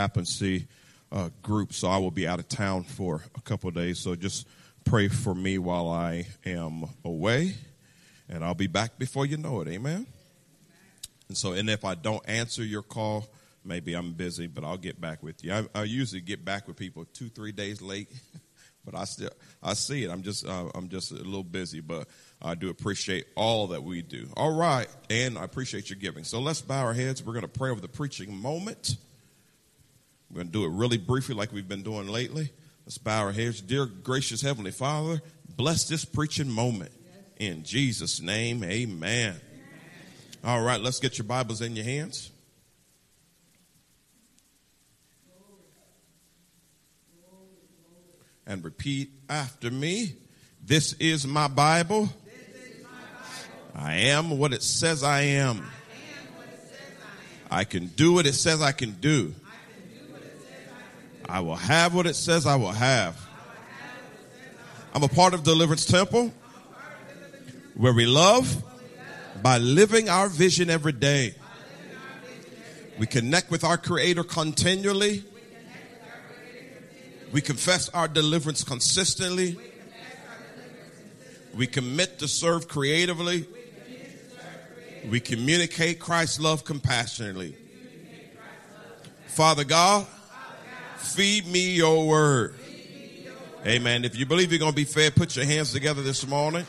chaplaincy group, so I will be out of town for a couple of days. So just pray for me while I am away, and I'll be back before you know it. Amen. And if I don't answer your call, maybe I'm busy, but I'll get back with you. I usually get back with people 2-3 days late, but I see it. I'm just a little busy, but I do appreciate all that we do. All right, and I appreciate your giving. So let's bow our heads. We're going to pray over the preaching moment. We're going to do it really briefly like we've been doing lately. Let's bow our heads. Dear gracious Heavenly Father, bless this preaching moment. In Jesus' name, amen. All right, let's get your Bibles in your hands. And repeat after me. This is my Bible. I am what it says I am. I can do what it says I can do. I will have what it says I will have. I'm a part of Deliverance Temple, where we love by living our vision every day. We connect with our Creator continually. We confess our deliverance consistently. We commit to serve creatively. We communicate Christ's love compassionately. Father God, feed me your word. Amen. If you believe you're going to be fed, put your hands together this morning.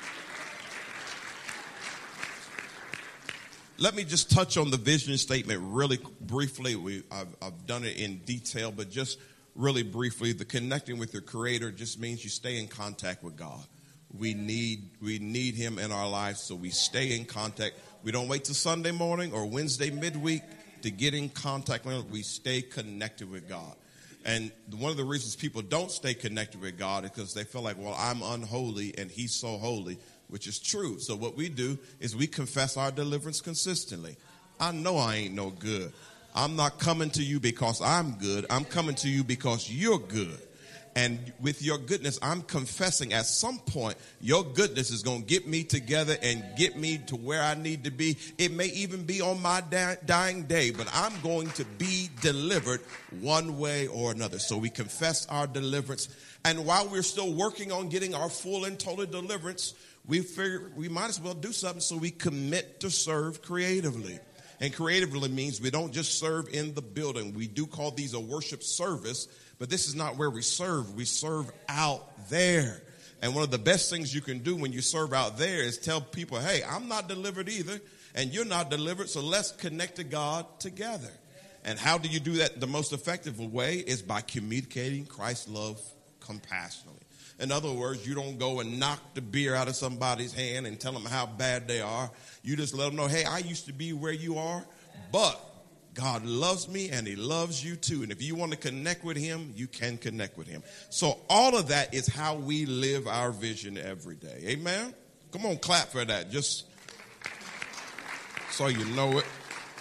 Let me just touch on the vision statement really briefly. I've done it in detail, but just really briefly, the connecting with your Creator just means you stay in contact with God. We need Him in our lives, so we stay in contact. We don't wait till Sunday morning or Wednesday midweek to get in contact with Him. We stay connected with God. And one of the reasons people don't stay connected with God is because they feel like, well, I'm unholy and He's so holy, which is true. So what we do is we confess our deliverance consistently. I know I ain't no good. I'm not coming to you because I'm good. I'm coming to you because you're good. And with your goodness, I'm confessing at some point, your goodness is going to get me together and get me to where I need to be. It may even be on my dying day, but I'm going to be delivered one way or another. So we confess our deliverance. And while we're still working on getting our full and total deliverance, we figure we might as well do something, so we commit to serve creatively. And creatively means we don't just serve in the building. We do call these a worship service, but this is not where we serve. We serve out there. And one of the best things you can do when you serve out there is tell people, hey, I'm not delivered either, and you're not delivered, so let's connect to God together. And how do you do that? The most effective way is by communicating Christ's love compassionately. In other words, you don't go and knock the beer out of somebody's hand and tell them how bad they are. You just let them know, hey, I used to be where you are, but God loves me and He loves you too. And if you want to connect with Him, you can connect with Him. So all of that is how we live our vision every day. Amen? Come on, clap for that, just so you know it.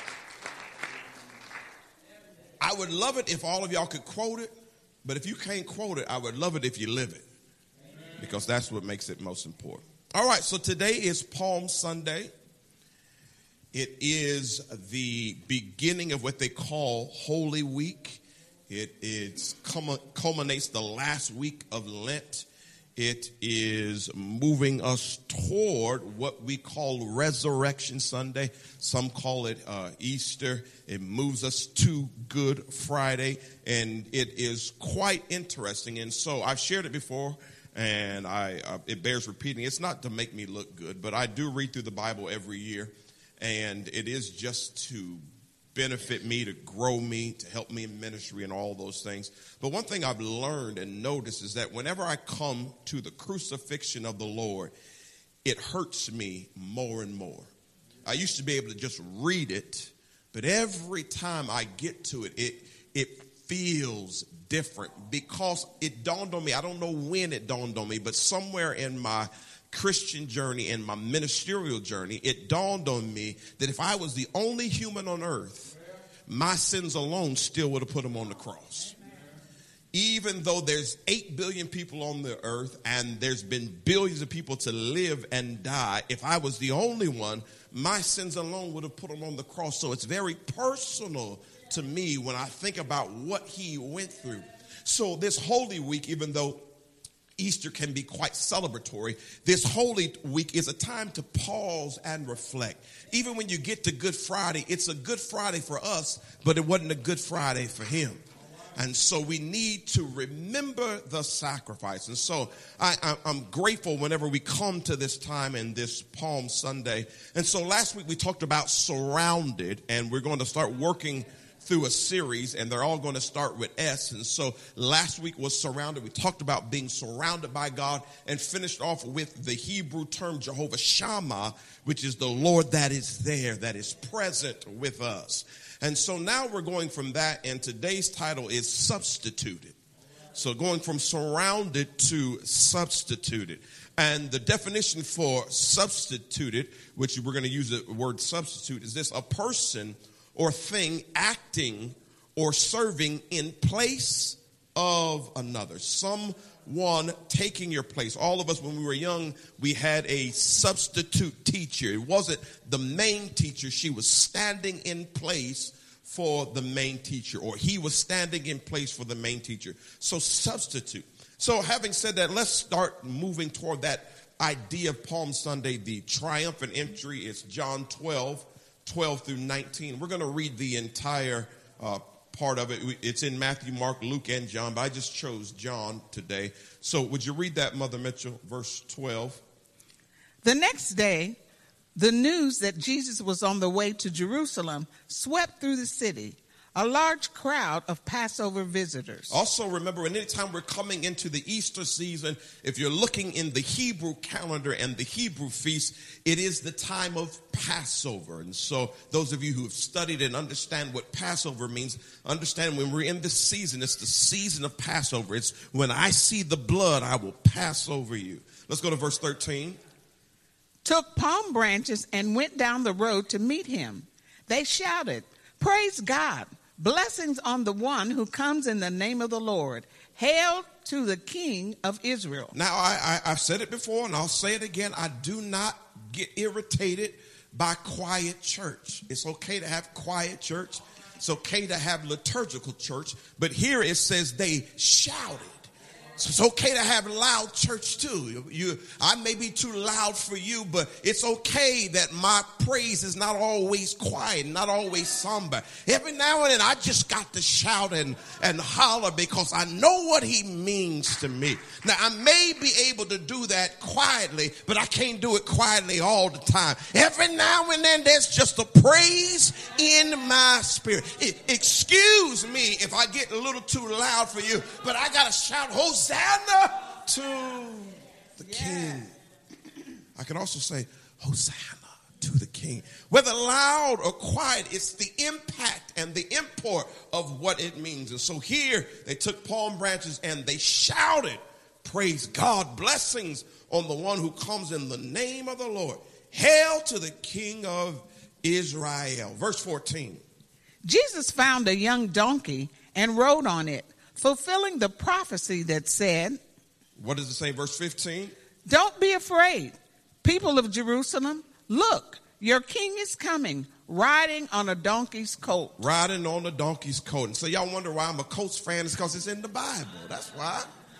I would love it if all of y'all could quote it, but if you can't quote it, I would love it if you live it. Because that's what makes it most important. All right, so today is Palm Sunday. It is the beginning of what they call Holy Week. It culminates the last week of Lent. It is moving us toward what we call Resurrection Sunday. Some call it Easter. It moves us to Good Friday, and it is quite interesting. And so I've shared it before, and it bears repeating. It's not to make me look good, but I do read through the Bible every year, and it is just to benefit me, to grow me, to help me in ministry and all those things. But one thing I've learned and noticed is that whenever I come to the crucifixion of the Lord, it hurts me more and more. I used to be able to just read it, but every time I get to it, it feels different, because it dawned on me. I don't know when it dawned on me, but somewhere in my Christian journey and my ministerial journey, it dawned on me that if I was the only human on earth, my sins alone still would have put him on the cross. Even though there's 8 billion people on the earth and there's been billions of people to live and die, if I was the only one, my sins alone would have put him on the cross. So it's very personal to me when I think about what he went through. So this Holy Week, even though Easter can be quite celebratory, this Holy Week is a time to pause and reflect. Even when you get to Good Friday, it's a Good Friday for us, but it wasn't a Good Friday for him. And so we need to remember the sacrifice. And so I'm grateful whenever we come to this time in this Palm Sunday. And so last week we talked about surrounded, and we're going to start working through a series, and they're all going to start with S. And so last week was surrounded. We talked about being surrounded by God and finished off with the Hebrew term Jehovah Shammah, which is the Lord that is there, that is present with us. And so now we're going from that, and today's title is Substituted. So going from surrounded to substituted. And the definition for substituted, which we're going to use the word substitute, is this: a person or thing acting or serving in place of another. Someone taking your place. All of us, when we were young, we had a substitute teacher. It wasn't the main teacher. She was standing in place for the main teacher, or he was standing in place for the main teacher. So substitute. So having said that, let's start moving toward that idea of Palm Sunday. The triumphant entry is John 12 through 19. We're going to read the entire part of it. It's in Matthew, Mark, Luke, and John, but I just chose John today. So would you read that, Mother Mitchell, verse 12? The next day, the news that Jesus was on the way to Jerusalem swept through the city. A large crowd of Passover visitors. Also remember, anytime we're coming into the Easter season, if you're looking in the Hebrew calendar and the Hebrew feast, it is the time of Passover. And so those of you who have studied and understand what Passover means, understand when we're in this season, it's the season of Passover. It's when I see the blood, I will pass over you. Let's go to verse 13. Took palm branches and went down the road to meet him. They shouted, "Praise God! Blessings on the one who comes in the name of the Lord. Hail to the King of Israel." Now, I've said it before, and I'll say it again. I do not get irritated by quiet church. It's okay to have quiet church. It's okay to have liturgical church. But here it says they shouted. So it's okay to have loud church too. I may be too loud for you, but it's okay that my praise is not always quiet, not always somber. Every now and then I just got to shout and holler because I know what he means to me. Now I may be able to do that quietly, but I can't do it quietly all the time. Every now and then there's just a praise in my spirit. Excuse me if I get a little too loud for you, but I got to shout Hosanna to the King. I can also say Hosanna to the King. Whether loud or quiet, it's the impact and the import of what it means. And so here they took palm branches and they shouted, "Praise God, blessings on the one who comes in the name of the Lord. Hail to the King of Israel." Verse 14. Jesus found a young donkey and rode on it, fulfilling the prophecy that said, what does it say, verse 15? "Don't be afraid, people of Jerusalem. Look, your king is coming, riding on a donkey's coat." Riding on a donkey's coat. And so y'all wonder why I'm a Colts fan. It's because it's in the Bible. That's why.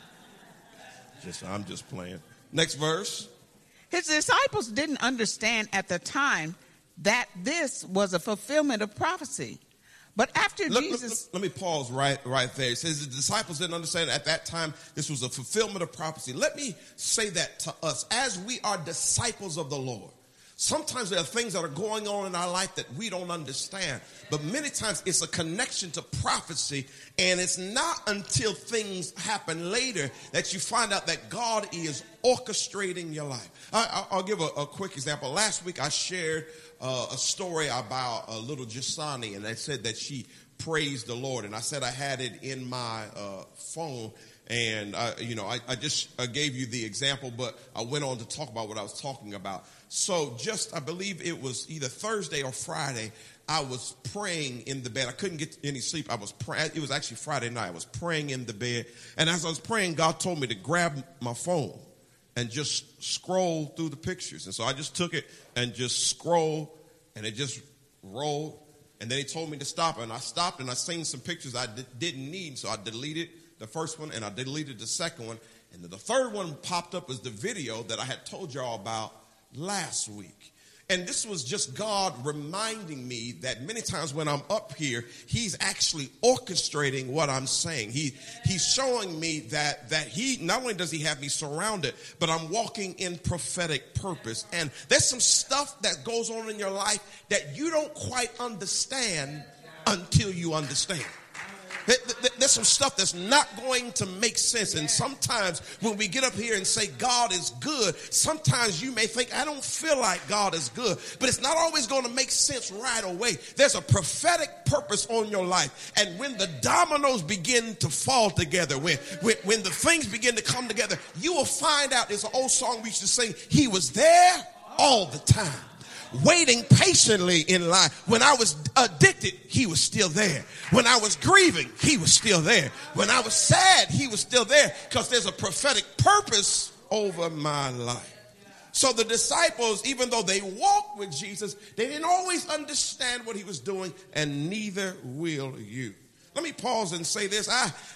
I'm just playing. Next verse. His disciples didn't understand at the time that this was a fulfillment of prophecy. But after Jesus... Let me pause right there. It says the disciples didn't understand at that time this was a fulfillment of prophecy. Let me say that to us. As we are disciples of the Lord, sometimes there are things that are going on in our life that we don't understand. But many times it's a connection to prophecy, and it's not until things happen later that you find out that God is orchestrating your life. I'll give a quick example. Last week I shared a story about little Jasani, and I said that she praised the Lord, and I said I had it in my phone, and I just gave you the example, but I went on to talk about what I was talking about. So I believe it was either Thursday or Friday, I was praying in the bed. I couldn't get any sleep. I was praying. It was actually Friday night. I was praying in the bed, and as I was praying, God told me to grab my phone and just scroll through the pictures. And so I just took it and just scrolled, and it just rolled And then he told me to stop, and I stopped, and I seen some pictures I didn't need, so I deleted the first one, and I deleted the second one. And then the third one popped up as the video that I had told y'all about last week. And this was just God reminding me that many times when I'm up here, he's actually orchestrating what I'm saying. He's showing me that he, not only does he have me surrounded, but I'm walking in prophetic purpose. And there's some stuff that goes on in your life that you don't quite understand until you understand. There's some stuff that's not going to make sense. And sometimes when we get up here and say God is good, sometimes you may think, I don't feel like God is good. But it's not always going to make sense right away. There's a prophetic purpose on your life. And when the dominoes begin to fall together, when the things begin to come together, you will find out, it's an old song we used to sing, he was there all the time, waiting patiently in line. When I was addicted, he was still there. When I was grieving, he was still there. When I was sad, he was still there, because there's a prophetic purpose over my life. So the disciples, even though they walked with Jesus, they didn't always understand what he was doing, and neither will you. Let me pause and say this.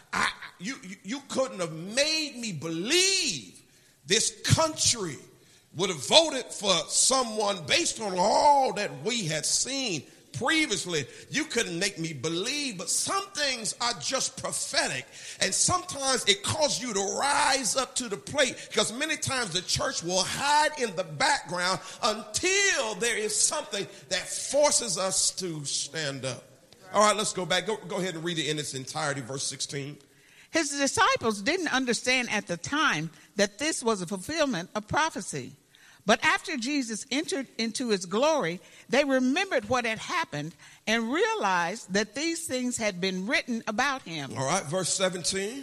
You couldn't have made me believe this country would have voted for someone based on all that we had seen previously. You couldn't make me believe, but some things are just prophetic, and sometimes it calls you to rise up to the plate, because many times the church will hide in the background until there is something that forces us to stand up. All right, let's go back. Go ahead and read it in its entirety, verse 16. His disciples didn't understand at the time that this was a fulfillment of prophecy. But after Jesus entered into his glory, they remembered what had happened and realized that these things had been written about him. All right, verse 17.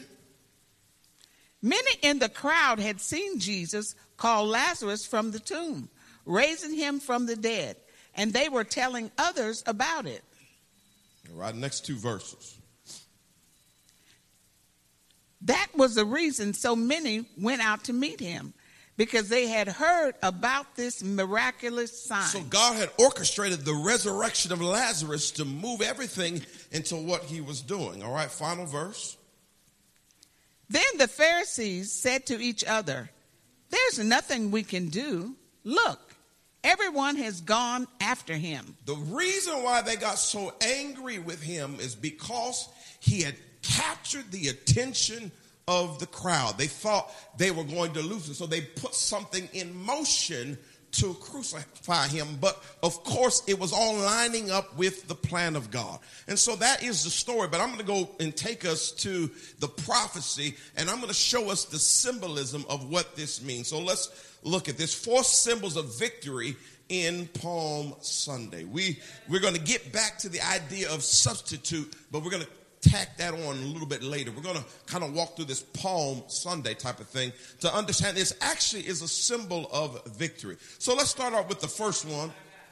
Many in the crowd had seen Jesus call Lazarus from the tomb, raising him from the dead, and they were telling others about it. All right, next two verses. That was the reason so many went out to meet him, because they had heard about this miraculous sign. So God had orchestrated the resurrection of Lazarus to move everything into what he was doing. All right, final verse. Then the Pharisees said to each other, "There's nothing we can do. Look, everyone has gone after him." The reason why they got so angry with him is because he had captured the attention of the crowd. They thought they were going to lose it, so they put something in motion to crucify him. But of course, it was all lining up with the plan of God. And so that is the story. But I'm going to go and take us to the prophecy, and I'm going to show us the symbolism of what this means. So let's look at this. 4 symbols of victory in Palm Sunday. We're going to get back to the idea of substitute, but we're going to tack that on a little bit later. We're going to kind of walk through this Palm Sunday type of thing to understand this actually is a symbol of victory. So let's start off with the first one.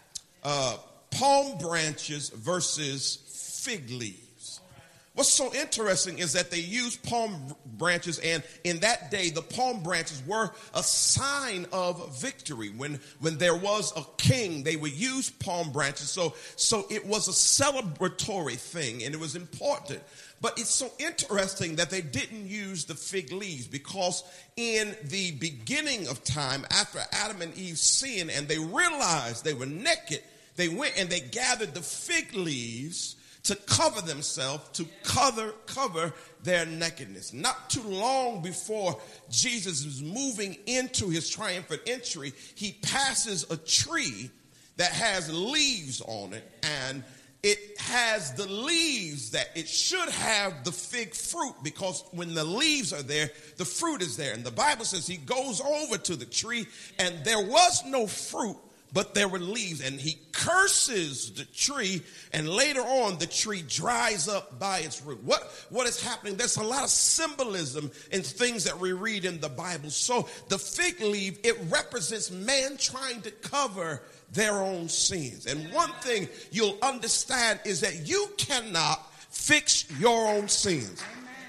Palm branches versus fig leaves. What's so interesting is that they use palm branches, and in that day, the palm branches were a sign of victory. When there was a king, they would use palm branches. So it was a celebratory thing, and it was important. But it's so interesting that they didn't use the fig leaves, because in the beginning of time, after Adam and Eve sinned and they realized they were naked, they went and they gathered the fig leaves to cover themselves, to cover their nakedness. Not too long before Jesus is moving into his triumphant entry, he passes a tree that has leaves on it, and it has the leaves that it should have the fig fruit, because when the leaves are there, the fruit is there. And the Bible says he goes over to the tree, and there was no fruit, but there were leaves, and he curses the tree, and later on the tree dries up by its root. What is happening? There's a lot of symbolism in things that we read in the Bible. So the fig leaf, it represents man trying to cover their own sins. And one thing you'll understand is that you cannot fix your own sins.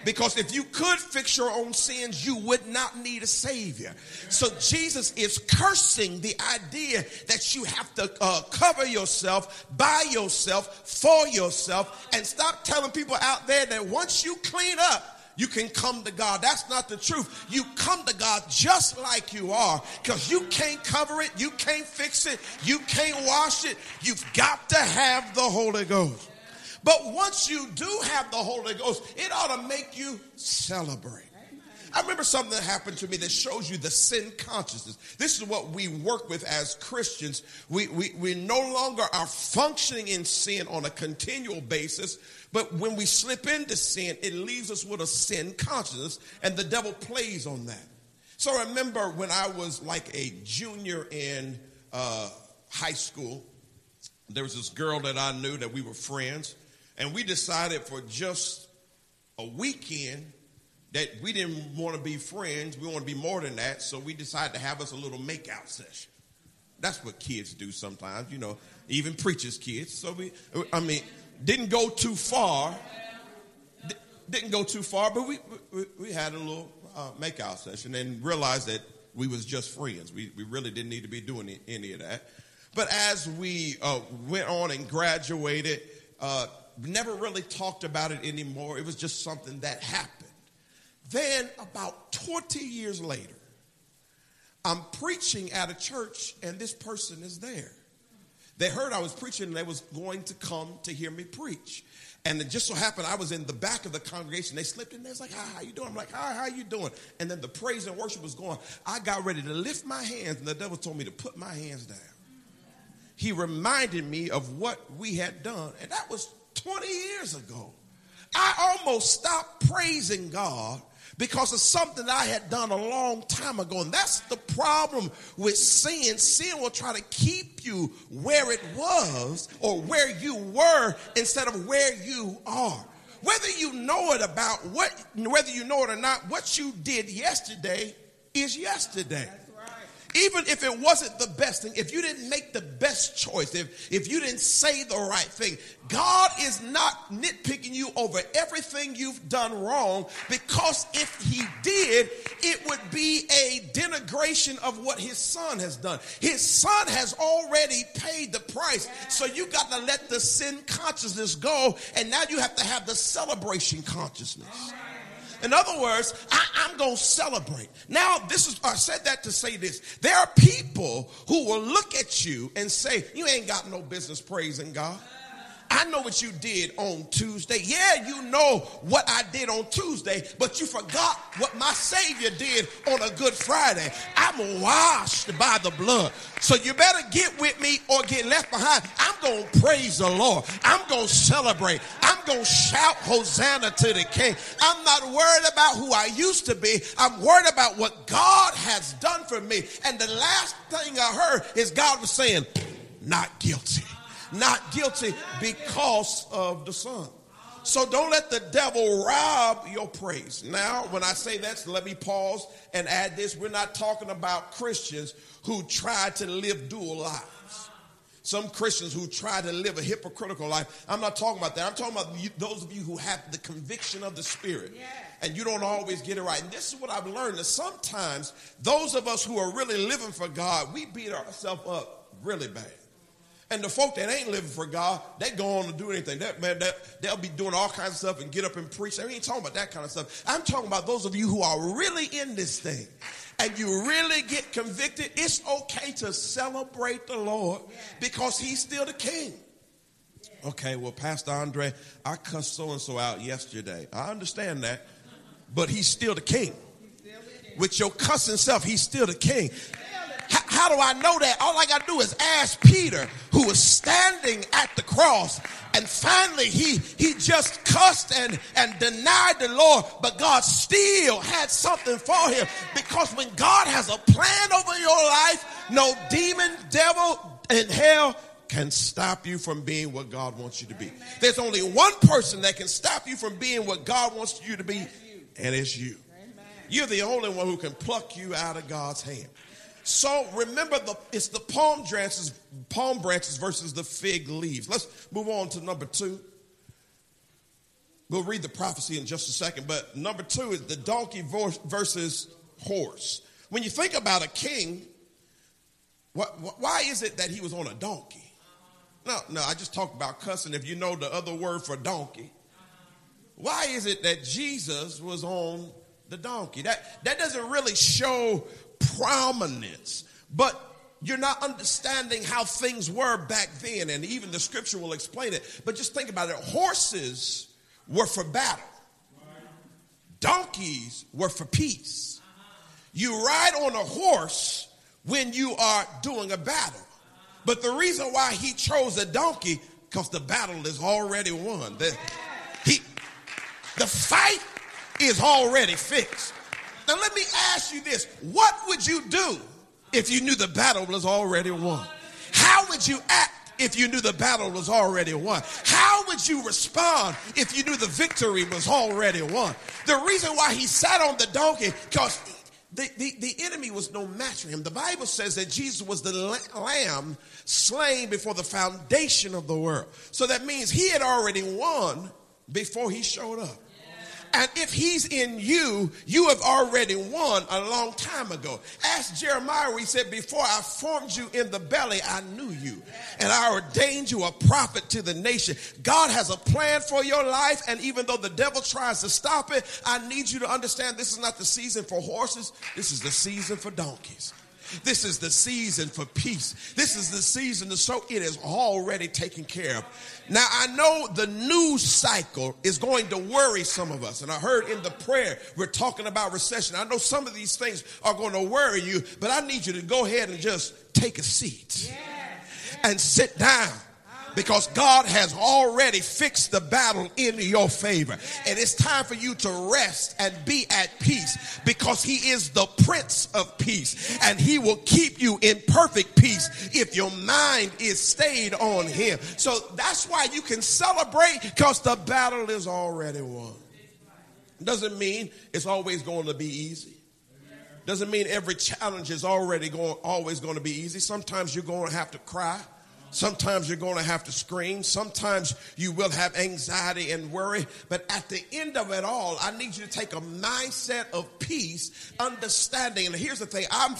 Because if you could fix your own sins, you would not need a Savior. So Jesus is cursing the idea that you have to cover yourself, by yourself, for yourself, and stop telling people out there that once you clean up, you can come to God. That's not the truth. You come to God just like you are, because you can't cover it. You can't fix it. You can't wash it. You've got to have the Holy Ghost. But once you do have the Holy Ghost, it ought to make you celebrate. I remember something that happened to me that shows you the sin consciousness. This is what we work with as Christians. We no longer are functioning in sin on a continual basis, but when we slip into sin, it leaves us with a sin consciousness, and the devil plays on that. So I remember when I was like a junior in high school, there was this girl that I knew that we were friends, and we decided for just a weekend that we didn't want to be friends. We want to be more than that. So we decided to have us a little makeout session. That's what kids do sometimes, you know, even preachers' kids. So didn't go too far. Didn't go too far, but we had a little makeout session and realized that we was just friends. We really didn't need to be doing any of that. But as we went on and graduated, never really talked about it anymore. It was just something that happened. Then about 20 years later, I'm preaching at a church and this person is there. They heard I was preaching and they was going to come to hear me preach. And it just so happened I was in the back of the congregation. They slipped in there. It's like, hi, how you doing? I'm like, hi, how you doing? And then the praise and worship was going. I got ready to lift my hands and the devil told me to put my hands down. He reminded me of what we had done. And that was 20 years ago. I almost stopped praising God because of something I had done a long time ago. And that's the problem with sin. Sin will try to keep you where it was or where you were instead of where you are. Whether you know it whether you know it or not, what you did yesterday is yesterday. Even if it wasn't the best thing, if you didn't make the best choice, if you didn't say the right thing, God is not nitpicking you over everything you've done wrong, because if he did, it would be a denigration of what his son has done. His son has already paid the price. So you got to let the sin consciousness go, and now you have to have the celebration consciousness. In other words, I'm going to celebrate. Now, I said that to say this. There are people who will look at you and say, you ain't got no business praising God. I know what you did on Tuesday. Yeah, you know what I did on Tuesday, but you forgot what my Savior did on a Good Friday. I'm washed by the blood. So you better get with me or get left behind. I'm going to praise the Lord. I'm going to celebrate. I'm going to shout Hosanna to the King. I'm not worried about who I used to be. I'm worried about what God has done for me. And the last thing I heard is God was saying, not guilty. Not guilty because of the Son. So don't let the devil rob your praise. Now, when I say that, so let me pause and add this. We're not talking about Christians who try to live dual lives. Some Christians who try to live a hypocritical life. I'm not talking about that. I'm talking about those of you who have the conviction of the Spirit. And you don't always get it right. And this is what I've learned, that sometimes those of us who are really living for God, we beat ourselves up really bad. And the folk that ain't living for God, they go on to do anything. They'll be doing all kinds of stuff and get up and preach. I ain't talking about that kind of stuff. I'm talking about those of you who are really in this thing and you really get convicted. It's okay to celebrate the Lord because he's still the King. Okay, well, Pastor Andre, I cussed so-and-so out yesterday. I understand that, but he's still the King. With your cussing self, he's still the King. How do I know that? All I got to do is ask Peter, who was standing at the cross, and finally he just cussed and denied the Lord, but God still had something for him, because when God has a plan over your life, no demon, devil, and hell can stop you from being what God wants you to be. There's only one person that can stop you from being what God wants you to be, and it's you. You're the only one who can pluck you out of God's hand. So remember, it's the palm branches versus the fig leaves. Let's move on to number 2. We'll read the prophecy in just a second. But number 2 is the donkey versus horse. When you think about a king, why is it that he was on a donkey? No, I just talked about cussing. If you know the other word for donkey, why is it that Jesus was on the donkey? That doesn't really show prominence, but you're not understanding how things were back then, and even the scripture will explain it. But just think about it. Horses were for battle. Donkeys were for peace. You ride on a horse when you are doing a battle. But the reason why he chose a donkey, because the battle is already won. The fight is already fixed. Now let me ask you this. What would you do if you knew the battle was already won? How would you act if you knew the battle was already won? How would you respond if you knew the victory was already won? The reason why he sat on the donkey, because the enemy was no match for him. The Bible says that Jesus was the lamb slain before the foundation of the world. So that means he had already won before he showed up. And if he's in you, you have already won a long time ago. Ask Jeremiah where he said, before I formed you in the belly, I knew you. And I ordained you a prophet to the nation. God has a plan for your life. And even though the devil tries to stop it, I need you to understand this is not the season for horses. This is the season for donkeys. This is the season for peace. This is the season to sow. It is already taken care of. Now, I know the news cycle is going to worry some of us. And I heard in the prayer, we're talking about recession. I know some of these things are going to worry you, but I need you to go ahead and just take a seat and sit down. Because God has already fixed the battle in your favor. And it's time for you to rest and be at peace. Because he is the Prince of Peace. And he will keep you in perfect peace if your mind is stayed on him. So that's why you can celebrate, because the battle is already won. Doesn't mean it's always going to be easy. Doesn't mean every challenge is always going to be easy. Sometimes you're going to have to cry. Sometimes you're going to have to scream. Sometimes you will have anxiety and worry. But at the end of it all, I need you to take a mindset of peace, understanding. And here's the thing. I'm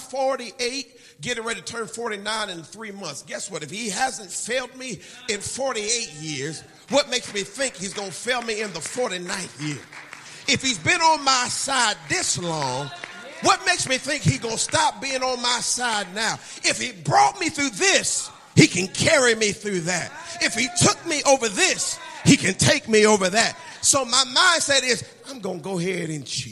48, getting ready to turn 49 in 3 months. Guess what? If he hasn't failed me in 48 years, what makes me think he's going to fail me in the 49th year? If he's been on my side this long, what makes me think he's going to stop being on my side now? If he brought me through this, he can carry me through that. If he took me over this, he can take me over that. So my mindset is, I'm going to go ahead and chill.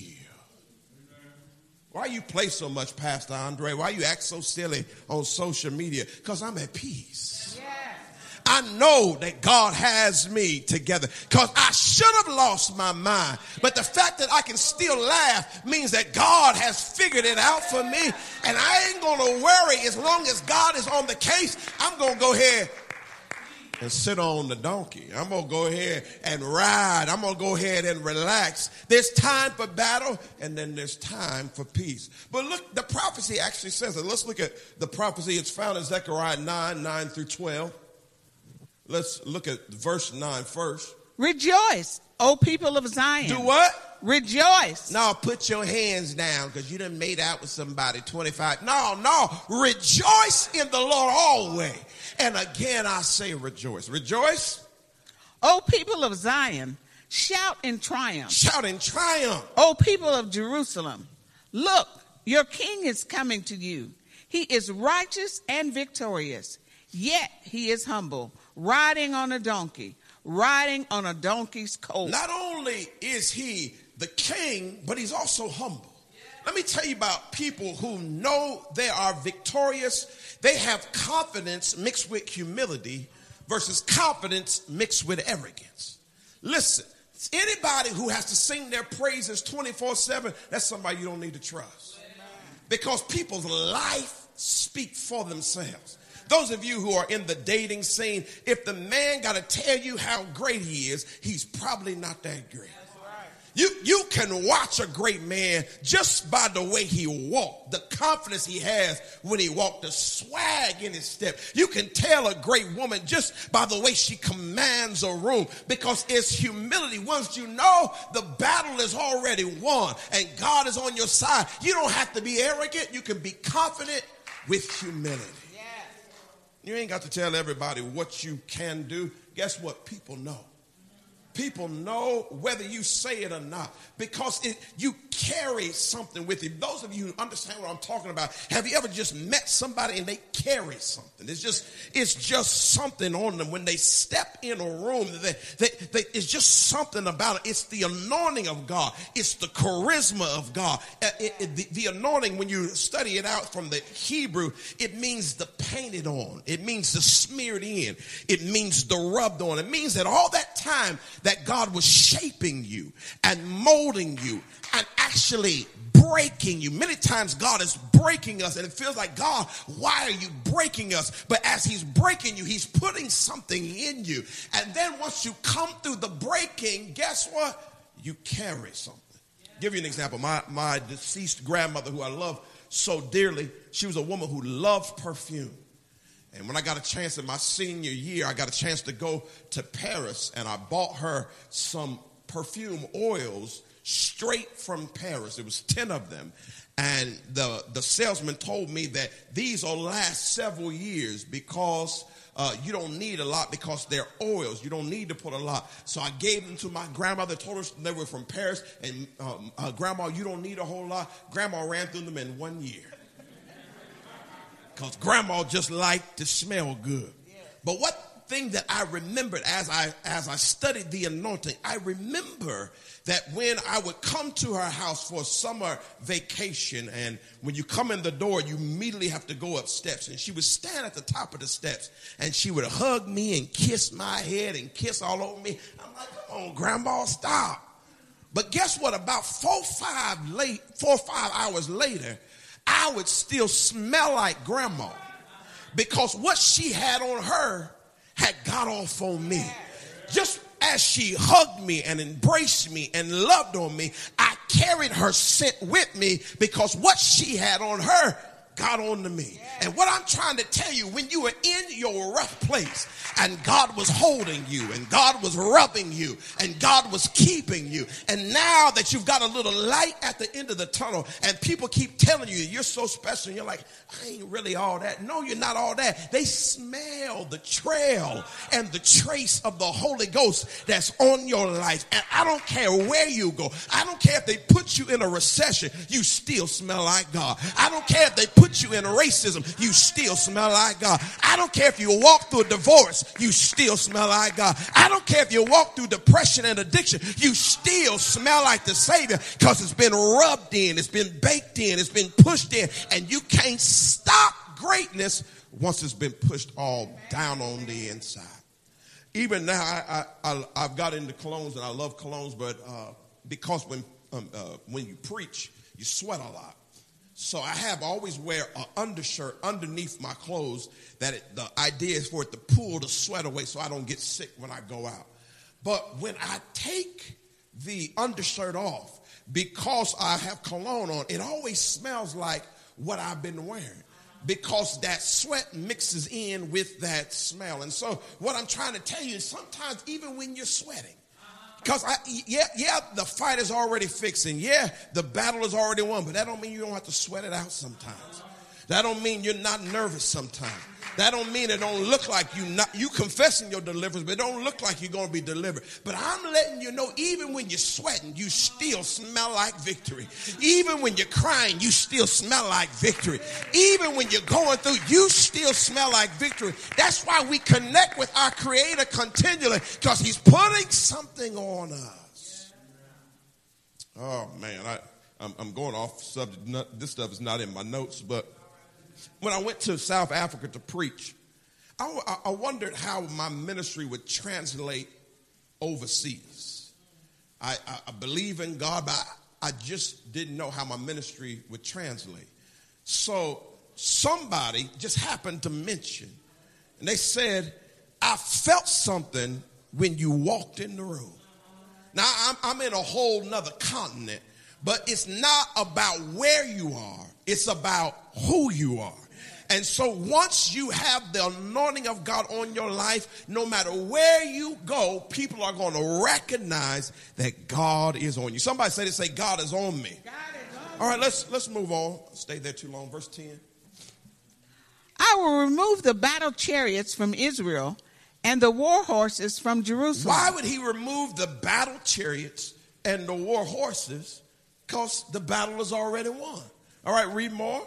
Why you play so much, Pastor Andre? Why you act so silly on social media? Because I'm at peace. I know that God has me together, because I should have lost my mind. But the fact that I can still laugh means that God has figured it out for me. And I ain't going to worry. As long as God is on the case, I'm going to go ahead and sit on the donkey. I'm going to go ahead and ride. I'm going to go ahead and relax. There's time for battle, and then there's time for peace. But look, the prophecy actually says it. Let's look at the prophecy. It's found in Zechariah 9 through 12. Let's look at verse 9 first. Rejoice, O people of Zion. Do what? Rejoice. No, put your hands down, because you done made out with somebody 25. No. Rejoice in the Lord always. And again, I say rejoice. Rejoice. O people of Zion, shout in triumph. Shout in triumph. O people of Jerusalem, look, your king is coming to you. He is righteous and victorious, yet he is humble, riding on a donkey, riding on a donkey's colt. Not only is he the king, but he's also humble. Let me tell you about people who know they are victorious. They have confidence mixed with humility versus confidence mixed with arrogance. Listen, anybody who has to sing their praises 24/7, that's somebody you don't need to trust. Because people's life speak for themselves. Those of you who are in the dating scene, if the man got to tell you how great he is, he's probably not that great. You can watch a great man just by the way he walked, the confidence he has when he walked, the swag in his step. You can tell a great woman just by the way she commands a room, because it's humility. Once you know the battle is already won and God is on your side, you don't have to be arrogant. You can be confident with humility. Yes. You ain't got to tell everybody what you can do. Guess what? People know. People know whether you say it or not, because you carry something with you. Those of you who understand what I'm talking about, have you ever just met somebody and they carry something? It's just something on them when they step in a room. It's just something about it. It's the anointing of God. It's the charisma of God. The anointing, when you study it out from the Hebrew, it means the painted on. It means the smeared in. It means the rubbed on. It means that all that time that God was shaping you and molding you and actually breaking you. Many times God is breaking us and it feels like, God, why are you breaking us? But as he's breaking you, he's putting something in you. And then once you come through the breaking, guess what? You carry something. I'll give you an example. My deceased grandmother, who I love so dearly, she was a woman who loved perfume. And when I got a chance in my senior year, I got a chance to go to Paris, and I bought her some perfume oils straight from Paris. It was 10 of them. And the salesman told me that these will last several years because you don't need a lot, because they're oils. You don't need to put a lot. So I gave them to my grandmother, told her they were from Paris. And Grandma, you don't need a whole lot. Grandma ran through them in 1 year. Because Grandma just liked to smell good. But what thing that I remembered as I studied the anointing, I remember that when I would come to her house for a summer vacation, and when you come in the door, you immediately have to go up steps. And she would stand at the top of the steps, and she would hug me and kiss my head and kiss all over me. I'm like, come on, Grandma, stop. But guess what? About 4 or 5 hours later, I would still smell like Grandma, because what she had on her had got off on me. Just as she hugged me and embraced me and loved on me, I carried her scent with me, because what she had on her got on to me. And what I'm trying to tell you, when you were in your rough place and God was holding you and God was rubbing you and God was keeping you, and now that you've got a little light at the end of the tunnel and people keep telling you you're so special, and you're like, I ain't really all that. No, you're not all that. They smell the trail and the trace of the Holy Ghost that's on your life. And I don't care where you go. I don't care if they put you in a recession, you still smell like God. I don't care if they put you in racism, you still smell like God. I don't care if you walk through a divorce, you still smell like God. I don't care if you walk through depression and addiction, you still smell like the Savior, because it's been rubbed in, it's been baked in, it's been pushed in, and you can't stop greatness once it's been pushed all down on the inside. Even now, I've got into colognes, and I love colognes, but because when you preach, you sweat a lot. So I always wear an undershirt underneath my clothes, that the idea is for it to pull the sweat away so I don't get sick when I go out. But when I take the undershirt off, because I have cologne on, it always smells like what I've been wearing, because that sweat mixes in with that smell. And so what I'm trying to tell you is, sometimes even when you're sweating, because the fight is already fixing. Yeah, the battle is already won, but that don't mean you don't have to sweat it out sometimes. That don't mean you're not nervous sometimes. That don't mean it don't look like you confessing your deliverance, but it don't look like you're going to be delivered. But I'm letting you know, even when you're sweating, you still smell like victory. Even when you're crying, you still smell like victory. Even when you're going through, you still smell like victory. That's why we connect with our Creator continually, because he's putting something on us. Oh, man, I'm going off subject. This stuff is not in my notes, but when I went to South Africa to preach, I wondered how my ministry would translate overseas. I believe in God, but I just didn't know how my ministry would translate. So somebody just happened to mention, and they said, I felt something when you walked in the room. Now, I'm in a whole nother continent, but it's not about where you are. It's about who you are. And so once you have the anointing of God on your life, no matter where you go, people are going to recognize that God is on you. Somebody say, God is on me. God is on me. All right, let's move on. Stay there too long. Verse 10. I will remove the battle chariots from Israel and the war horses from Jerusalem. Why would he remove the battle chariots and the war horses? Because the battle is already won. All right, read more.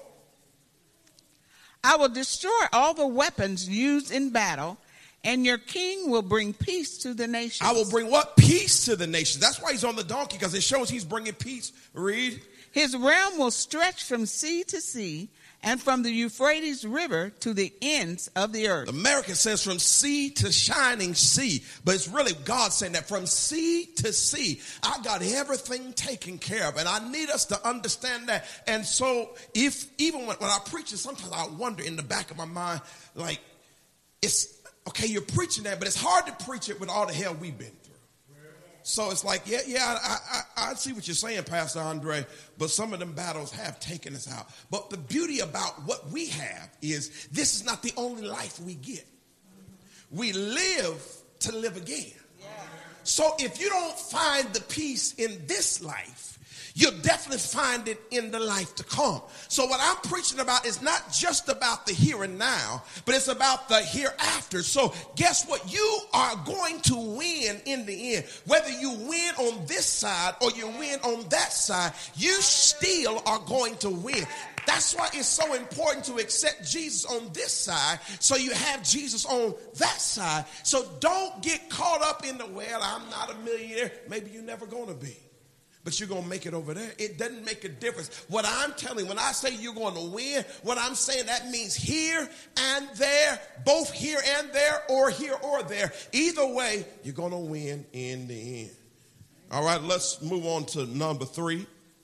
I will destroy all the weapons used in battle, and your king will bring peace to the nations. I will bring what? Peace to the nations. That's why he's on the donkey, because it shows he's bringing peace. Read. His realm will stretch from sea to sea, and from the Euphrates River to the ends of the earth. America says from sea to shining sea, but it's really God saying that from sea to sea, I got everything taken care of, and I need us to understand that. And so even when I preach it, sometimes I wonder in the back of my mind, like, it's okay, you're preaching that, but it's hard to preach it with all the hell we've been through. So it's like, I see what you're saying, Pastor Andre, but some of them battles have taken us out. But the beauty about what we have is this is not the only life we get. We live to live again. So if you don't find the peace in this life, you'll definitely find it in the life to come. So what I'm preaching about is not just about the here and now, but it's about the hereafter. So guess what? You are going to win in the end. Whether you win on this side or you win on that side, you still are going to win. That's why it's so important to accept Jesus on this side so you have Jesus on that side. So don't get caught up in the, well, I'm not a millionaire. Maybe you're never going to be. But you're going to make it over there. It doesn't make a difference. What I'm telling you, when I say you're going to win, what I'm saying, that means here and there, both here and there, or here or there. Either way, you're going to win in the end. All right, let's move on to number 3.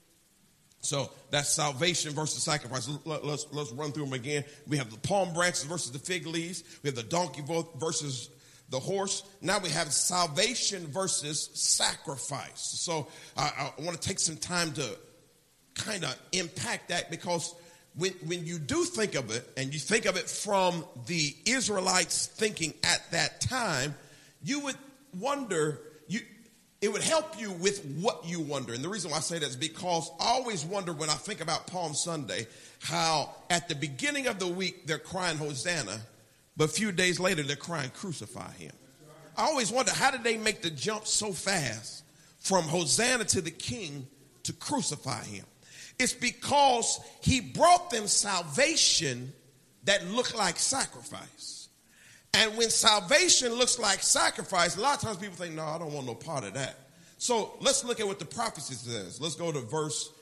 So that's salvation versus sacrifice. Let's run through them again. We have the palm branches versus the fig leaves. We have the donkey versus the horse. Now we have salvation versus sacrifice. So I want to take some time to kind of impact that, because when you do think of it, and you think of it from the Israelites thinking at that time, you would wonder, it would help you with what you wonder. And the reason why I say that is because I always wonder when I think about Palm Sunday, how at the beginning of the week they're crying Hosanna, but a few days later, they're crying, crucify him. I always wonder, how did they make the jump so fast from Hosanna to the king to crucify him? It's because he brought them salvation that looked like sacrifice. And when salvation looks like sacrifice, a lot of times people think, no, I don't want no part of that. So let's look at what the prophecy says. Let's go to verse,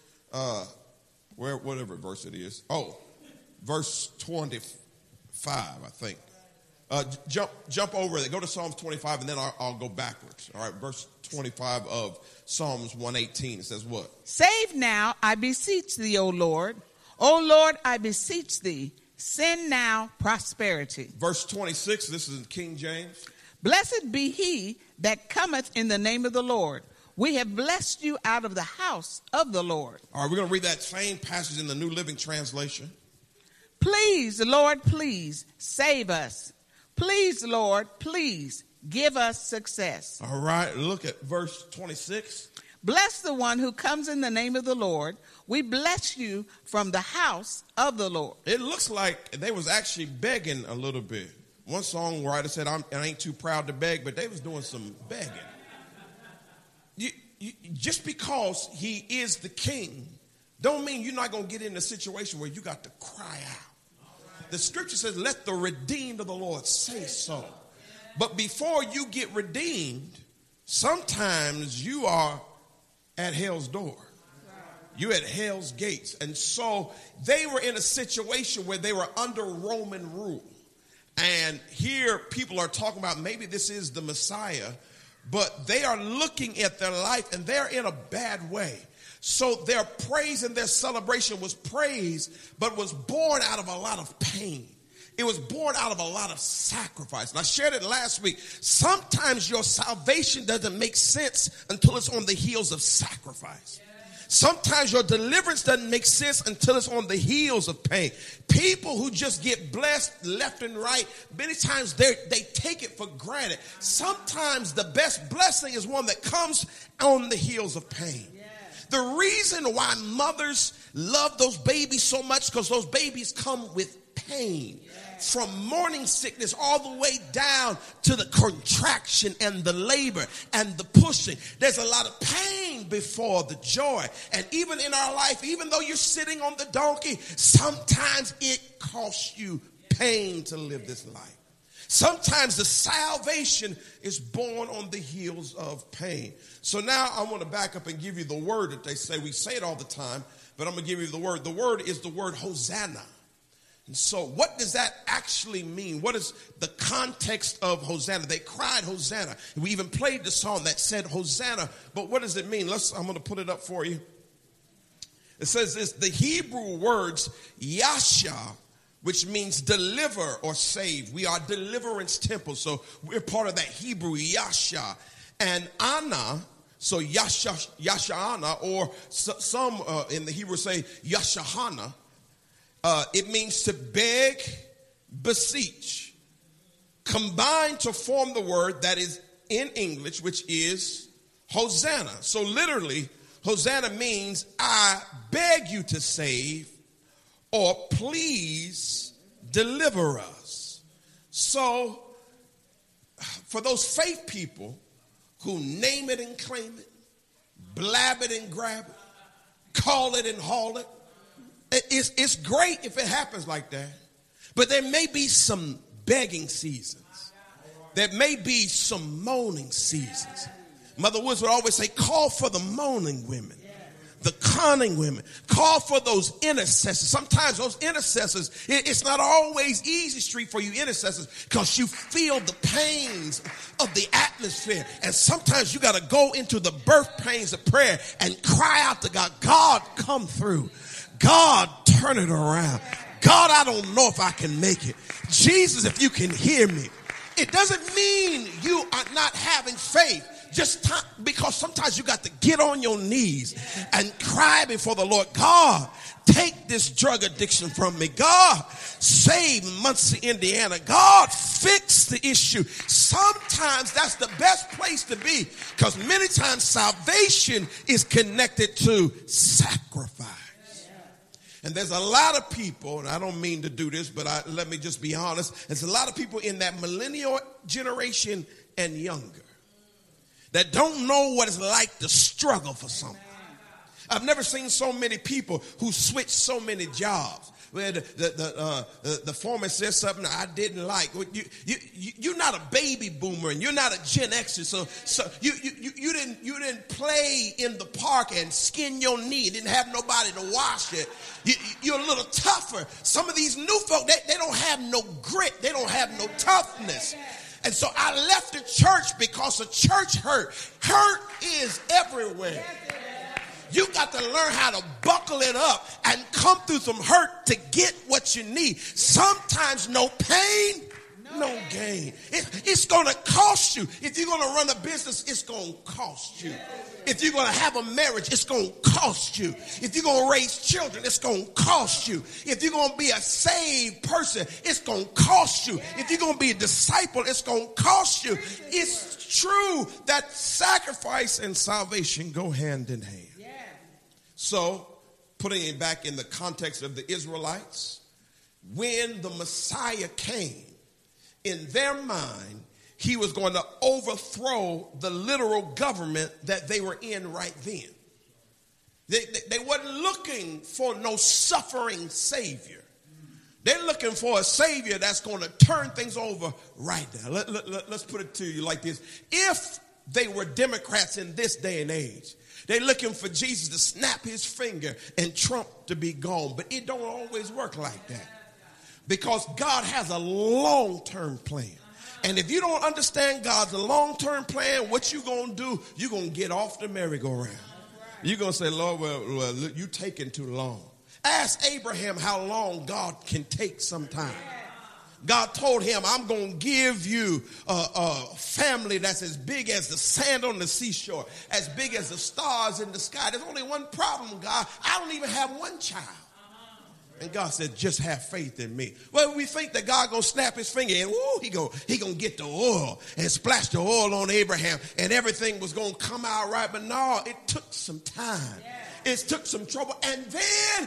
whatever verse it is. Verse 25. I think. Jump over there. Go to Psalms 25, and then I'll go backwards. All right, verse 25 of Psalms 118. It says what? Save now, I beseech thee, O Lord. O Lord, I beseech thee. Send now prosperity. Verse 26, this is in King James. Blessed be he that cometh in the name of the Lord. We have blessed you out of the house of the Lord. All right, we're going to read that same passage in the New Living Translation. Please, Lord, please save us. Please, Lord, please give us success. All right, look at verse 26. Bless the one who comes in the name of the Lord. We bless you from the house of the Lord. It looks like they was actually begging a little bit. One songwriter said, I ain't too proud to beg, but they was doing some begging. Just because he is the king don't mean you're not going to get in a situation where you got to cry out. The scripture says, let the redeemed of the Lord say so. But before you get redeemed, sometimes you are at hell's door. You're at hell's gates. And so they were in a situation where they were under Roman rule. And here people are talking about maybe this is the Messiah, but they are looking at their life and they're in a bad way. So their praise and their celebration was praise, but was born out of a lot of pain. it was born out of a lot of sacrifice. And I shared it last week. Sometimes your salvation doesn't make sense until it's on the heels of sacrifice. Sometimes your deliverance doesn't make sense until it's on the heels of pain. People who just get blessed left and right, many times they take it for granted. Sometimes the best blessing is one that comes on the heels of pain. The reason why mothers love those babies so much because those babies come with pain. From morning sickness all the way down to the contraction and the labor and the pushing. There's a lot of pain before the joy. And even in our life, even though you're sitting on the donkey, sometimes it costs you pain to live this life. Sometimes the salvation is born on the heels of pain. So now I want to back up and give you the word that they say. We say it all the time, but I'm going to give you the word. The word is the word Hosanna. And so what does that actually mean? What is the context of Hosanna? They cried Hosanna. We even played the song that said Hosanna. But what does it mean? I'm going to put it up for you. It says this, the Hebrew words Yasha, which means deliver or save. We are deliverance temple. So we're part of that Hebrew Yasha. And Ana, so Yasha'ana, or some in the Hebrew say Yashahana. It means to beg, beseech, combined to form the word that is in English, which is Hosanna. So literally, Hosanna means I beg you to save or please deliver us. So for those faith people who name it and claim it, blab it and grab it, call it and haul it, it's great if it happens like that, but there may be some begging seasons. There may be some moaning seasons. Mother Woods would always say, call for the moaning women, the conning women. Call for those intercessors. Sometimes those intercessors, it's not always easy street for you intercessors because you feel the pains of the atmosphere. And sometimes you got to go into the birth pains of prayer and cry out to God, God, come through. God, turn it around. God, I don't know if I can make it. Jesus, if you can hear me. It doesn't mean you are not having faith. Just because sometimes you got to get on your knees and cry before the Lord. God, take this drug addiction from me. God, save Muncie, Indiana. God, fix the issue. Sometimes that's the best place to be because many times salvation is connected to sacrifice. And there's a lot of people, and I don't mean to do this, but let me just be honest. There's a lot of people in that millennial generation and younger that don't know what it's like to struggle for something. I've never seen so many people who switch so many jobs. Where the foreman says something I didn't like. You're not a baby boomer and you're not a Gen Xer, so you didn't play in the park and skin your knee. Didn't have nobody to wash it. You're a little tougher. Some of these new folk, they don't have no grit. They don't have no toughness. And so I left the church because the church hurt. Hurt is everywhere. You got to learn how to buckle it up and come through some hurt to get what you need. Sometimes no pain, no gain. It's going to cost you. If you're going to run a business, it's going to cost you. If you're going to have a marriage, it's going to cost you. If you're going to raise children, it's going to cost you. If you're going to be a saved person, it's going to cost you. If you're going to be a disciple, it's going to cost you. It's true that sacrifice and salvation go hand in hand. So, putting it back in the context of the Israelites, when the Messiah came, in their mind, he was going to overthrow the literal government that they were in right then. They weren't looking for no suffering savior. They're looking for a savior that's going to turn things over right now. Let's put it to you like this. If they were Democrats in this day and age, they're looking for Jesus to snap his finger and Trump to be gone. But it don't always work like that. Because God has a long-term plan. And if you don't understand God's long-term plan, what you going to do, you're going to get off the merry-go-round. You're going to say, Lord, well, you're taking too long. Ask Abraham how long God can take some time. God told him, I'm going to give you a family that's as big as the sand on the seashore, as big as the stars in the sky. There's only one problem, God. I don't even have one child. And God said, just have faith in me. Well, we think that God going to snap his finger and he going to get the oil and splash the oil on Abraham and everything was going to come out right. But no, it took some time. It took some trouble. And then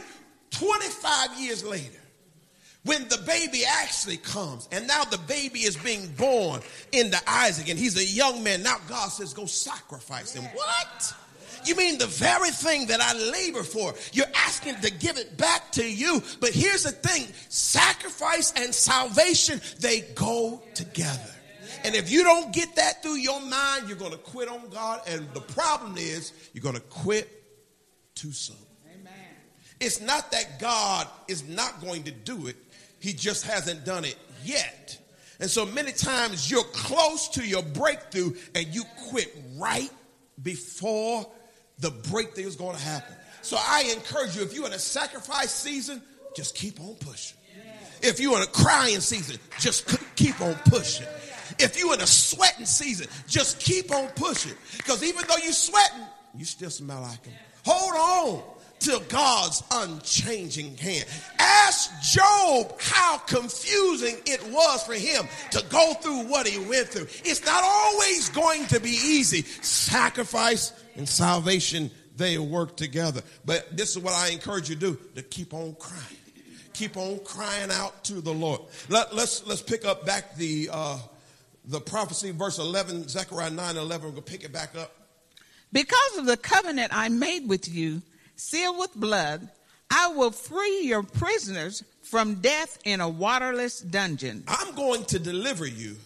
25 years later, when the baby actually comes, and now the baby is being born into Isaac, and he's a young man. Now God says, go sacrifice him. What? You mean the very thing that I labor for, you're asking to give it back to you. But here's the thing, sacrifice and salvation, they go together. And if you don't get that through your mind, you're going to quit on God. And the problem is you're going to quit too soon. Amen. It's not that God is not going to do it. He just hasn't done it yet. And so many times you're close to your breakthrough and you quit right before the breakthrough is going to happen. So I encourage you, if you're in a sacrifice season, just keep on pushing. If you're in a crying season, just keep on pushing. If you're in a sweating season, just keep on pushing. Because even though you're sweating, you still smell like him. Hold on to God's unchanging hand. Ask Job how confusing it was for him to go through what he went through. It's not always going to be easy. Sacrifice and salvation, they work together. But this is what I encourage you to do, to keep on crying. Keep on crying out to the Lord. Let's pick up back the prophecy, verse 11, Zechariah 9:11. We're going to pick it back up. Because of the covenant I made with you, sealed with blood, I will free your prisoners from death in a waterless dungeon. I'm going to deliver you.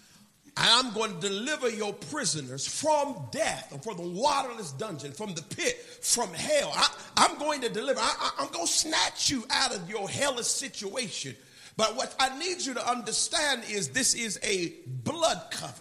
I'm going to deliver your prisoners from death, and from the waterless dungeon, from the pit, from hell. I'm going to deliver. I'm going to snatch you out of your hellish situation. But what I need you to understand is this is a blood covenant.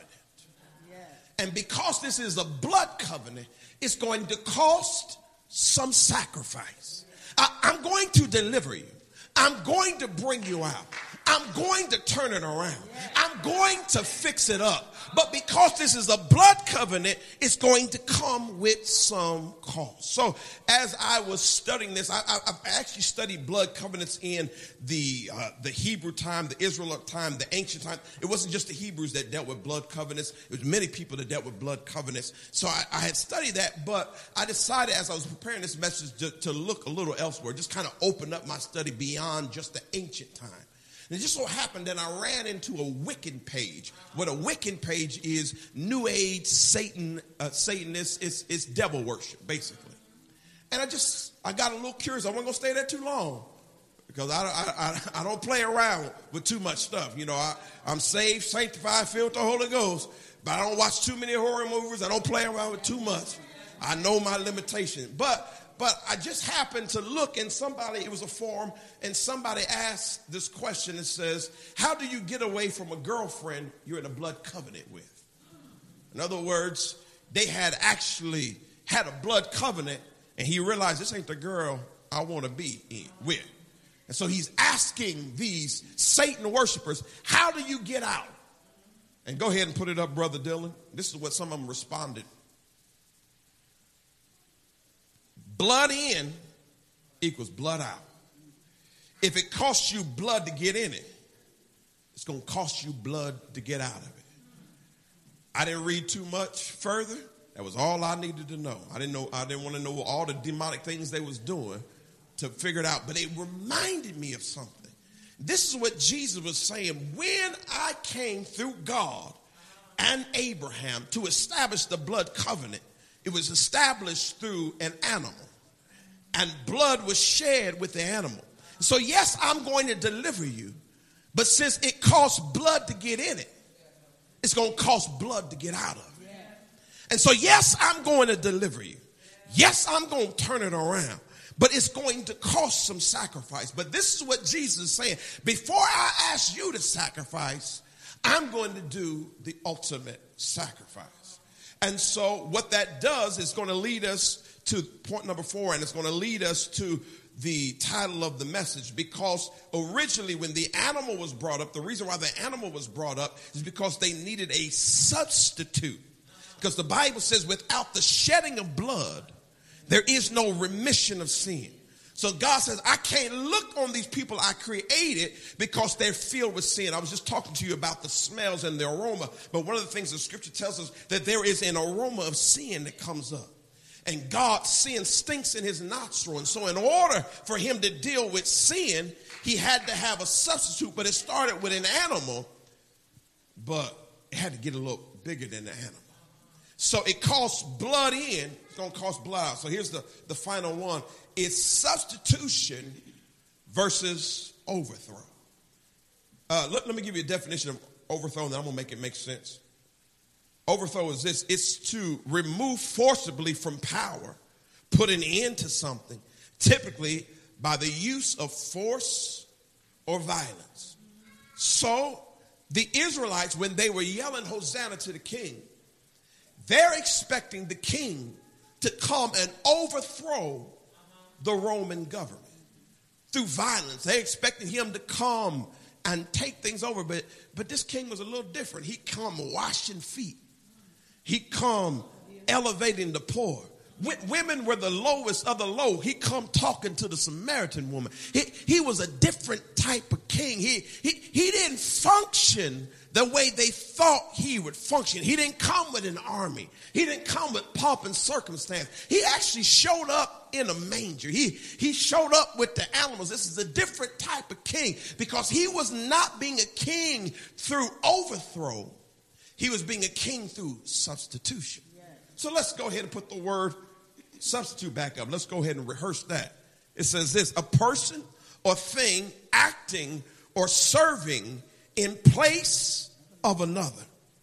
And because this is a blood covenant, it's going to cost some sacrifice. I'm going to deliver you. I'm going to bring you out. I'm going to turn it around. I'm going to fix it up. But because this is a blood covenant, it's going to come with some cost. So as I was studying this, I've actually studied blood covenants in the Hebrew time, the Israelite time, the ancient time. It wasn't just the Hebrews that dealt with blood covenants. It was many people that dealt with blood covenants. So I had studied that, but I decided as I was preparing this message to look a little elsewhere, just kind of open up my study beyond just the ancient time. And it just so happened that I ran into a Wiccan page. What a Wiccan page is, New Age Satan, Satanist, it's devil worship, basically. And I got a little curious. I wasn't going to stay there too long because I don't play around with too much stuff. You know, I'm saved, sanctified, filled with the Holy Ghost, but I don't watch too many horror movies. I don't play around with too much. I know my limitations. But I just happened to look, and it was a forum, and somebody asked this question. It says, how do you get away from a girlfriend you're in a blood covenant with? In other words, they had actually had a blood covenant, and he realized this ain't the girl I want to be with. And so he's asking these Satan worshipers, how do you get out? And go ahead and put it up, Brother Dylan. This is what some of them responded. Blood in equals blood out. If it costs you blood to get in it, it's going to cost you blood to get out of it. I didn't read too much further. That was all I needed to know. I didn't want to know all the demonic things they was doing to figure it out. But it reminded me of something. This is what Jesus was saying. When I came through God and Abraham to establish the blood covenant, it was established through an animal. And blood was shed with the animal. So yes, I'm going to deliver you. But since it costs blood to get in it, it's going to cost blood to get out of it. And so yes, I'm going to deliver you. Yes, I'm going to turn it around. But it's going to cost some sacrifice. But this is what Jesus is saying. Before I ask you to sacrifice, I'm going to do the ultimate sacrifice. And so what that does is going to lead us to point number 4, and it's going to lead us to the title of the message, because originally when the animal was brought up, the reason why the animal was brought up is because they needed a substitute. Because the Bible says without the shedding of blood, there is no remission of sin. So God says, I can't look on these people I created because they're filled with sin. I was just talking to you about the smells and the aroma. But one of the things the scripture tells us that there is an aroma of sin that comes up. And God's sin stinks in his nostril. And so in order for him to deal with sin, he had to have a substitute. But it started with an animal, but it had to get a little bigger than the animal. So it costs blood in. It's going to cost blood out. So here's the final one. It's substitution versus overthrow. Let me give you a definition of overthrow, and then I'm going to make it make sense. Overthrow is this. It's to remove forcibly from power, put an end to something, typically by the use of force or violence. So the Israelites, when they were yelling Hosanna to the king, they're expecting the king to come and overthrow the Roman government through violence. They're expecting him to come and take things over. But this king was a little different. He come washing feet. He come elevating the poor. Women were the lowest of the low. He come talking to the Samaritan woman. He was a different type of king. He didn't function the way they thought he would function. He didn't come with an army. He didn't come with pomp and circumstance. He actually showed up in a manger. He showed up with the animals. This is a different type of king because he was not being a king through overthrow. He was being a king through substitution. So let's go ahead and put the word substitute back up. Let's go ahead and rehearse that. It says this: a person or thing acting or serving in place of another.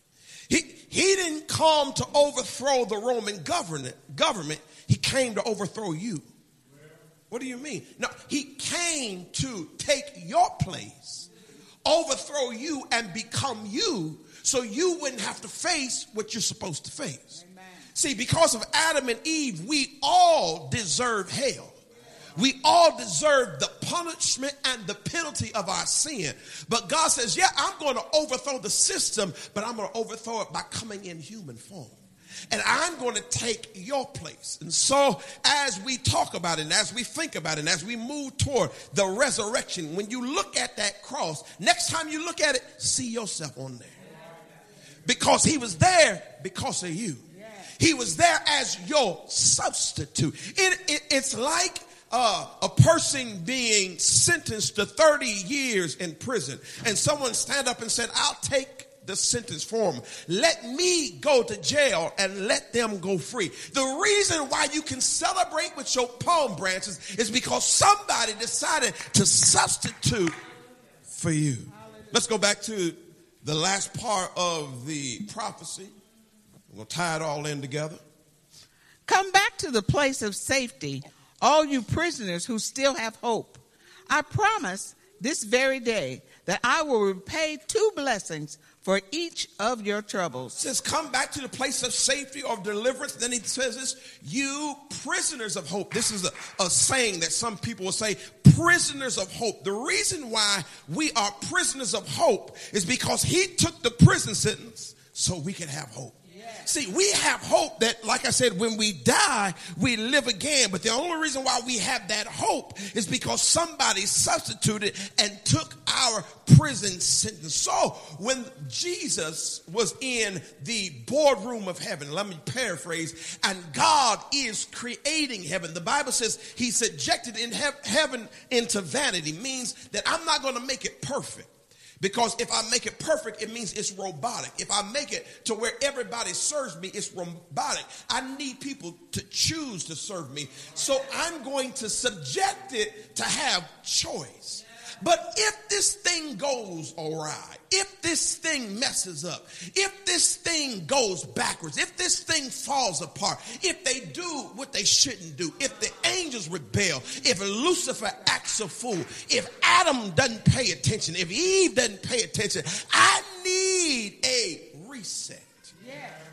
He didn't come to overthrow the Roman government. He came to overthrow you. What do you mean? No, he came to take your place, overthrow you and become you, so you wouldn't have to face what you're supposed to face. Amen. See, because of Adam and Eve, we all deserve hell. We all deserve the punishment and the penalty of our sin. But God says, yeah, I'm going to overthrow the system, but I'm going to overthrow it by coming in human form. And I'm going to take your place. And so as we talk about it, and as we think about it, and as we move toward the resurrection, when you look at that cross, next time you look at it, see yourself on there. Because he was there because of you. He was there as your substitute. It's like a person being sentenced to 30 years in prison, and someone stand up and said, I'll take the sentence for them. Let me go to jail and let them go free. The reason why you can celebrate with your palm branches is because somebody decided to substitute for you. Let's go back to the last part of the prophecy. We're going to tie it all in together. Come back to the place of safety, all you prisoners who still have hope. I promise this very day that I will repay 2 blessings for each of your troubles. It says, come back to the place of safety or deliverance. Then he says this, you prisoners of hope. This is a saying that some people will say, prisoners of hope. The reason why we are prisoners of hope is because he took the prison sentence so we can have hope. See, we have hope that, like I said, when we die, we live again. But the only reason why we have that hope is because somebody substituted and took our prison sentence. So when Jesus was in the boardroom of heaven, let me paraphrase, and God is creating heaven, the Bible says he subjected in heaven into vanity, means that I'm not going to make it perfect. Because if I make it perfect, it means it's robotic. If I make it to where everybody serves me, it's robotic. I need people to choose to serve me. So I'm going to subject it to have choice. But if this thing goes awry, if this thing messes up, if this thing goes backwards, if this thing falls apart, if they do what they shouldn't do, if the angels rebel, if Lucifer acts a fool, if Adam doesn't pay attention, if Eve doesn't pay attention, I need a reset.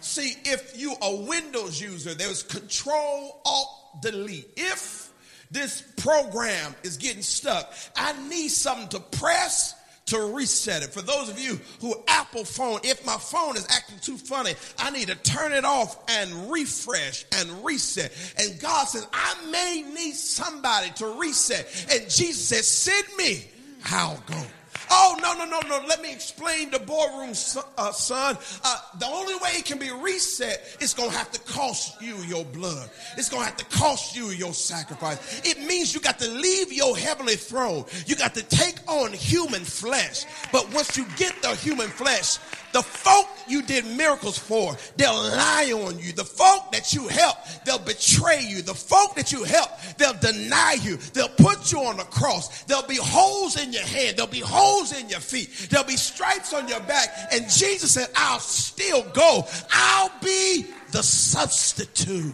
See, if you a Windows user, there's Control Alt Delete. If this program is getting stuck, I need something to press to reset it. For those of you who Apple phone, if my phone is acting too funny, I need to turn it off and refresh and reset. And God says, I may need somebody to reset. And Jesus says, send me, I'll go. Oh, no. Let me explain the boardroom, son. The only way it can be reset, it's going to have to cost you your blood. It's going to have to cost you your sacrifice. It means you got to leave your heavenly throne. You got to take on human flesh. But once you get the human flesh, the folk you did miracles for, they'll lie on you. The folk that you help, they'll betray you. The folk that you help, they'll deny you. They'll put you on the cross. There'll be holes in your hand. There'll be holes in your feet. There'll be stripes on your back. And Jesus said, I'll still go. I'll be the substitute.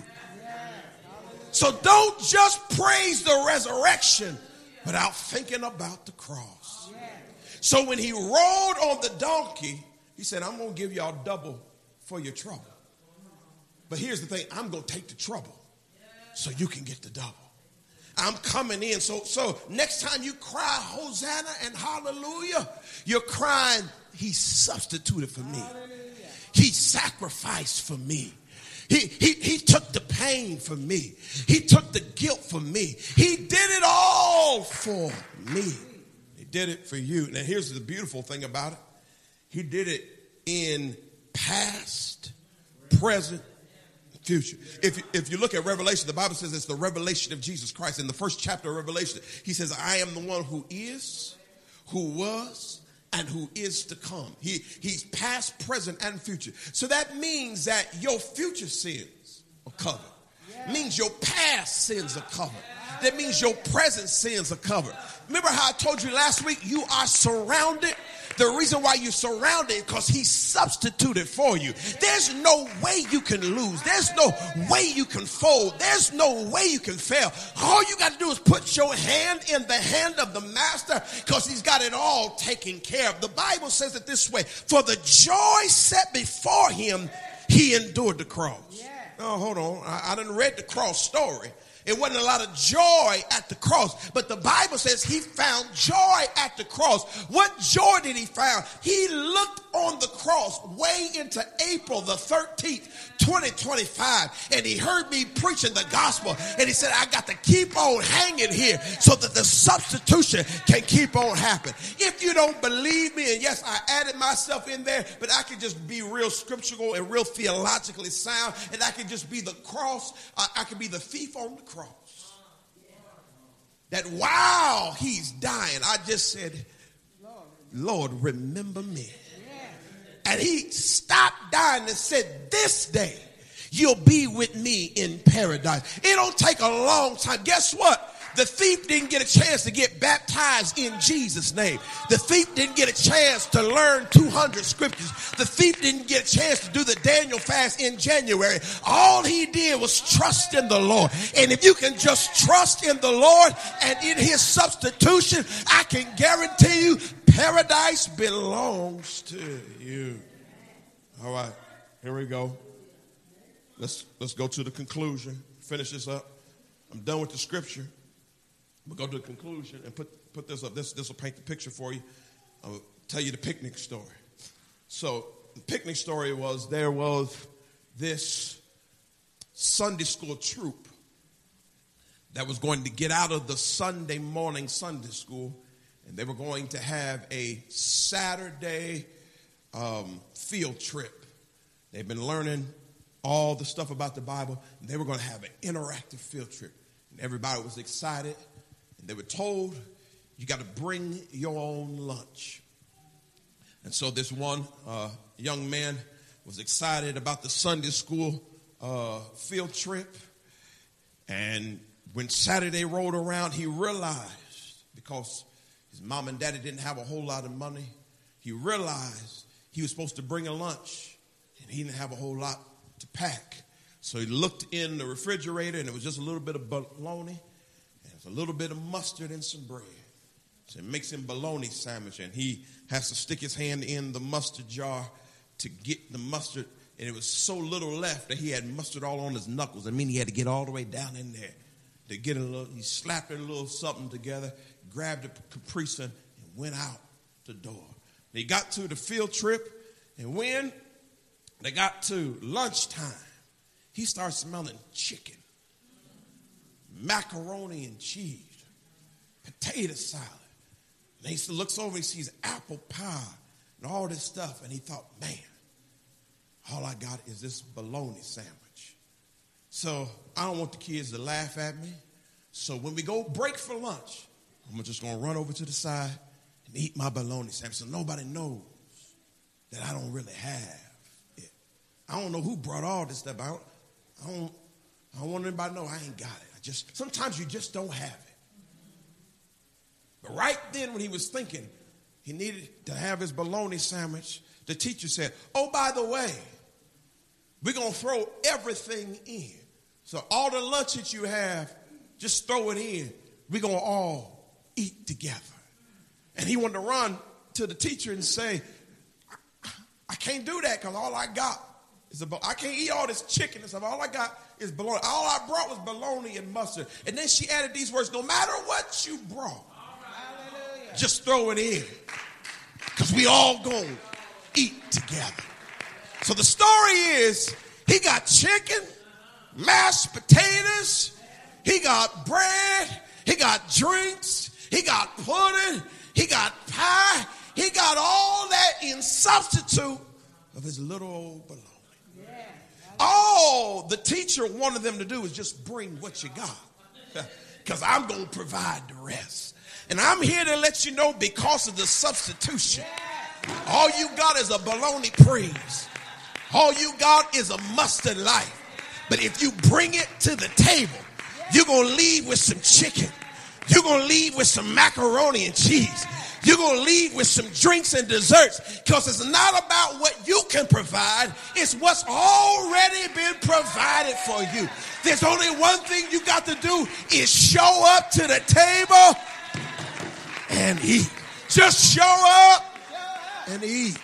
So don't just praise the resurrection without thinking about the cross. So when he rode on the donkey, he said, I'm going to give y'all double for your trouble. But here's the thing. I'm going to take the trouble so you can get the double. I'm coming in. So next time you cry Hosanna and hallelujah, you're crying, he substituted for me. He sacrificed for me. He took the pain for me. He took the guilt for me. He did it all for me. He did it for you. Now here's the beautiful thing about it. He did it in past, present, future. If you look at Revelation, the Bible says it's the revelation of Jesus Christ. In the first chapter of Revelation, he says, I am the one who is, who was, and who is to come. He's past, present, and future. So that means that your future sins are covered. It means your past sins are covered. That means your present sins are covered. Remember how I told you last week, you are surrounded. The reason why you're surrounded is because he substituted for you. There's no way you can lose. There's no way you can fold. There's no way you can fail. All you got to do is put your hand in the hand of the master because he's got it all taken care of. The Bible says it this way. For the joy set before him, he endured the cross. Oh, hold on. I done read the cross story. It wasn't a lot of joy at the cross, but the Bible says he found joy at the cross. What joy did he find? He looked on the cross way into April the 13th, 2025, and he heard me preaching the gospel, and he said, I got to keep on hanging here so that the substitution can keep on happening. If you don't believe me, and yes, I added myself in there, but I can just be real scriptural and real theologically sound, and I can just be the cross. I can be the thief on the cross. That while he's dying, I just said, Lord, remember me. And he stopped dying and said, this day you'll be with me in paradise. It don't take a long time. Guess what? The thief didn't get a chance to get baptized in Jesus' name. The thief didn't get a chance to learn 200 scriptures. The thief didn't get a chance to do the Daniel fast in January. All he did was trust in the Lord. And if you can just trust in the Lord and in his substitution, I can guarantee you paradise belongs to you. All right, here we go. Let's go to the conclusion. Finish this up. I'm done with the scripture. We'll go to the conclusion and put this up. This will paint the picture for you. I'll tell you the picnic story. So the picnic story was there was this Sunday school troop that was going to get out of the Sunday morning Sunday school, and they were going to have a Saturday field trip. They've been learning all the stuff about the Bible, and they were going to have an interactive field trip. And everybody was excited. They were told, you got to bring your own lunch. And so this one young man was excited about the Sunday school field trip. And when Saturday rolled around, he realized, because his mom and daddy didn't have a whole lot of money, he realized he was supposed to bring a lunch, and he didn't have a whole lot to pack. So he looked in the refrigerator, and it was just a little bit of bologna, a little bit of mustard and some bread. So he makes him bologna sandwich, and he has to stick his hand in the mustard jar to get the mustard and it was so little left that he had mustard all on his knuckles. I mean, he had to get all the way down in there to get a little. He slapped a little something together, grabbed a Capri Sun, and went out the door. They got to the field trip, and when they got to lunchtime, he started smelling chicken, macaroni and cheese, potato salad. And he looks over and he sees apple pie and all this stuff. And he thought, man, all I got is this bologna sandwich. So I don't want the kids to laugh at me. So when we go break for lunch, I'm just going to run over to the side and eat my bologna sandwich so nobody knows that I don't really have it. I don't know who brought all this stuff. I don't want anybody to know I ain't got it. Sometimes you just don't have it. But right then when he was thinking he needed to have his bologna sandwich, the teacher said, oh, by the way, we're going to throw everything in. So all the lunch that you have, just throw it in. We're going to all eat together. And he wanted to run to the teacher and say, I can't do that because all I got is I can't eat all this chicken and stuff. All I got is bologna. All I brought was bologna and mustard. And then she added these words, no matter what you brought, just throw it in because we all going to eat together. So the story is he got chicken, mashed potatoes, he got bread, he got drinks, he got pudding, he got pie, he got all that in substitute of his little old bologna. All the teacher wanted them to do is just bring what you got because I'm going to provide the rest. And I'm here to let you know because of the substitution, all you got is a bologna praise. All you got is a mustard life. But if you bring it to the table, you're going to leave with some chicken. You're going to leave with some macaroni and cheese. You're going to leave with some drinks and desserts because it's not about what you can provide. It's what's already been provided for you. There's only one thing you got to do is show up to the table and eat. Just show up and eat.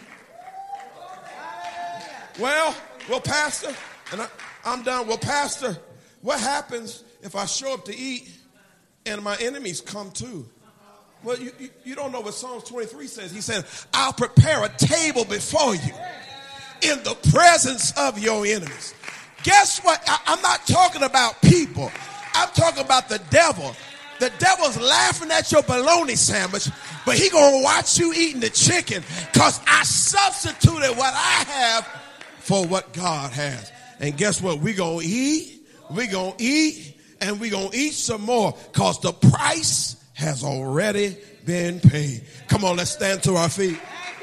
Well, Pastor, and I'm done. Well, Pastor, what happens if I show up to eat and my enemies come too? Well, you don't know what Psalms 23 says. He said, I'll prepare a table before you in the presence of your enemies. Guess what? I'm not talking about people. I'm talking about the devil. The devil's laughing at your bologna sandwich, but he gonna watch you eating the chicken because I substituted what I have for what God has. And guess what? We're gonna eat, and we're gonna eat some more because the price has already been paid. Come on, let's stand to our feet.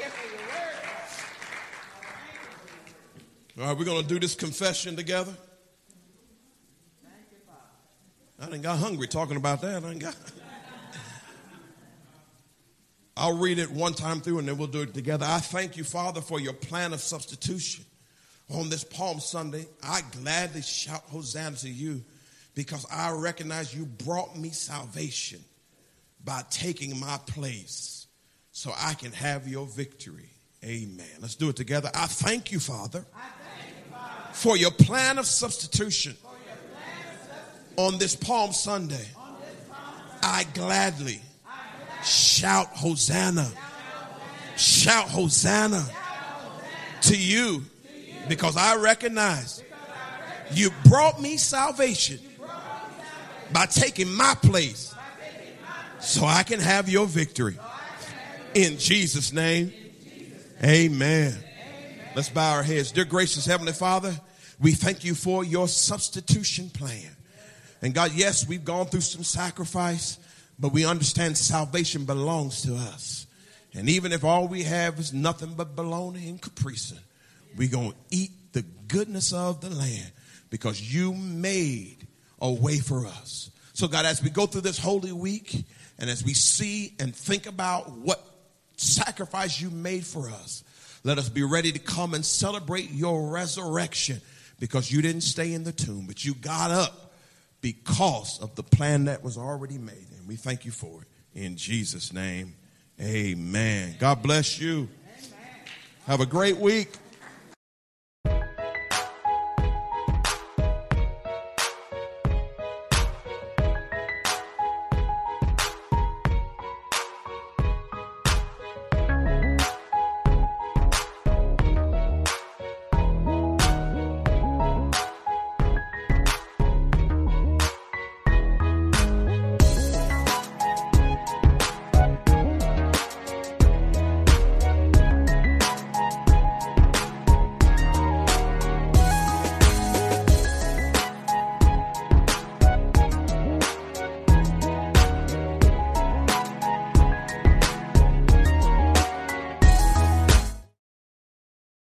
All right, we're going to do this confession together. I done got hungry talking about that. I'll read it one time through and then we'll do it together. I thank you, Father, for your plan of substitution. On this Palm Sunday, I gladly shout Hosanna to you because I recognize you brought me salvation by taking my place so I can have your victory. Amen. Let's do it together. I thank you, Father, for your plan of substitution. On this Palm Sunday, I gladly shout Hosanna. Shout Hosanna to you because I recognize you brought me salvation by taking my place so I can have your victory. In Jesus' name, amen. Let's bow our heads. Dear gracious Heavenly Father, we thank you for your substitution plan. And God, yes, we've gone through some sacrifice, but we understand salvation belongs to us. And even if all we have is nothing but bologna and Capri Sun, we're going to eat the goodness of the land because you made a way for us. So God, as we go through this holy week and as we see and think about what sacrifice you made for us, let us be ready to come and celebrate your resurrection because you didn't stay in the tomb, but you got up because of the plan that was already made. And we thank you for it. In Jesus' name, amen. God bless you. Have a great week.